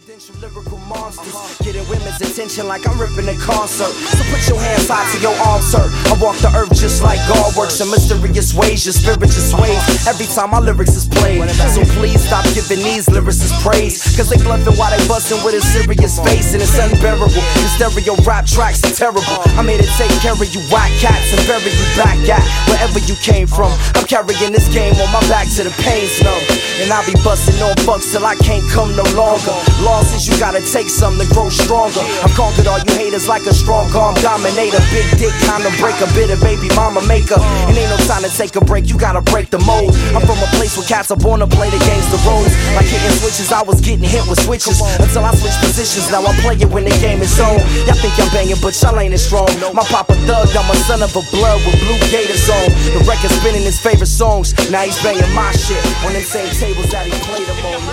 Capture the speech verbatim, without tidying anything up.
Residential lyrical monsters, uh-huh. Getting women's attention like I'm ripping a concert. So put your hands high to your arms, sir. I walk the earth just like God works in mysterious ways. Your spirit just sways every time my lyrics is played. So please stop giving these lyricists praise, cause they bluffing while they bustin' with a serious face. And it's unbearable, the stereo rap tracks are terrible. I'm here to take care of you whack cats and bury you back at wherever you came from. I'm carrying this game on my back till the pain's numb, and I'll be bustin' on bucks till I can't come no longer. Losses, you gotta take some to grow stronger. I've conquered all you haters like a strong arm dominator. Big dick kinda break a bitter baby mama maker. And ain't no time to take a break, you gotta break the mold. I'm from a place where cats are born to play the games the roads. Like hitting switches, I was getting hit with switches until I switched positions. Now I'm playing when the game is on. Y'all think I'm banging, but y'all ain't as strong. My papa thug, I'm a son of a blood with blue gators on. The record spinning his favorite songs. Now he's banging my shit on them same tables that he played them on.